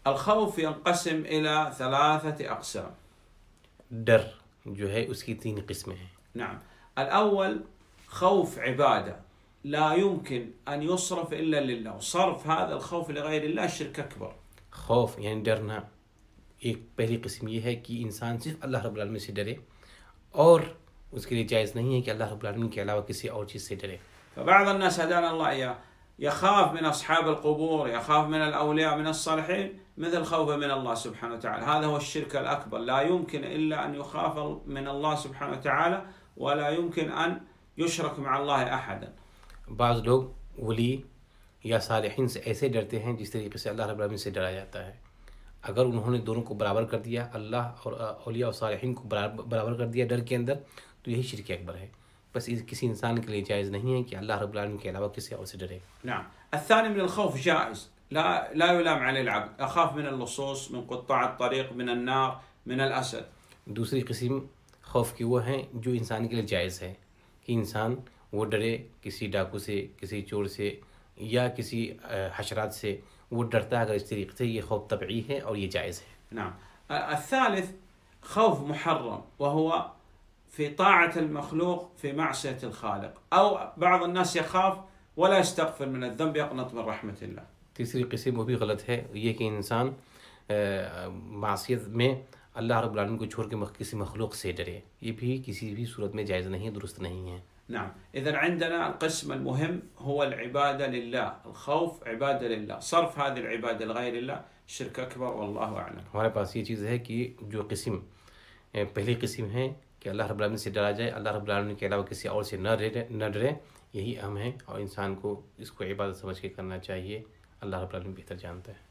الخوف ينقسم إلى 3 أقسام. ڈر جو ہے اس کی 3 قسمیں ہیں. نعم. الأول خوف عبادة لا يمكن أن يصرف إلا لله، صرف هذا الخوف لغير الله شرك أكبر. خوف یعنی ڈرنا ایک پہلی قسم یہ ہے کہ انسان صرف اللہ رب العالمین سے ڈرے اور اس کے لیے جائز نہیں ہے کہ اللہ رب العالمین کے علاوہ کسی اور چیز سے ڈرے. فبعض الناس هدانا الله إياه يخاف من أصحاب القبور، يخاف من الأولياء من الصالحين مثل خوفه من الله سبحانه وتعالى. هذا هو الشرك الأكبر. لا يمكن إلا أن يخاف من الله سبحانه وتعالى ولا يمكن أن يشرك مع الله أحدا. بعض لوگ ولی یا صالحین سے ایسے ڈرتے ہیں جس طریقے سے اللہ رب العالمین سے ڈرایا جاتا ہے. اگر انہوں نے دونوں کو برابر کر دیا، اللہ اور اولیاء اور صالحین کو برابر کر دیا ڈر کے اندر، تو یہی شرک اکبر ہے. بس کسی انسان کے لیے جائز نہیں ہے کہ اللہ رب العالمین کے علاوہ کسی اور سے ڈرے. نعم. الثاني من الخوف جائز، لا يلام عليه العبد. أخاف من اللصوص، من قطاع الطريق، من النار، من الأسد. دوسری قسم خوف کی وہ ہیں جو انسان کے لیے جائز ہے کہ انسان وہ ڈرے کسی ڈاکو سے، کسی چور سے یا کسی حشرات سے، وہ ڈرتا ہے. اگر اس طریقے سے یہ خوف طبعی ہے اور یہ جائز ہے. نعم. الثالث خوف محرم وهو في طاعة المخلوق في معصية الخالق، أو بعض الناس يخاف ولا يستغفر من الذنب يقنط من رحمة الله. تیسری قسم وہ بھی غلط ہے، یہ کہ انسان معصیت میں اللہ رب العالمین کو چھوڑ کے کسی مخلوق سے ڈرے. یہ بھی کسی بھی صورت میں جائز نہیں ہے، درست نہیں ہے. نعم. إذن عندنا القسم المهم هو العبادة لله، الخوف عبادة لله، صرف هذه العبادة لغير الله شرك أكبر والله أعلم. ہمارے پاس یہ چیز ہے کہ جو قسم پہلی قسم ہے کہ اللہ رب العالمین سے ڈرا جائے، اللہ رب العالمین کے علاوہ کسی اور سے نہ ڈرے، یہی اہم ہے اور انسان کو اس کو عبادت سمجھ کے کرنا چاہیے. اللہ رب العالمین بہتر جانتا ہے.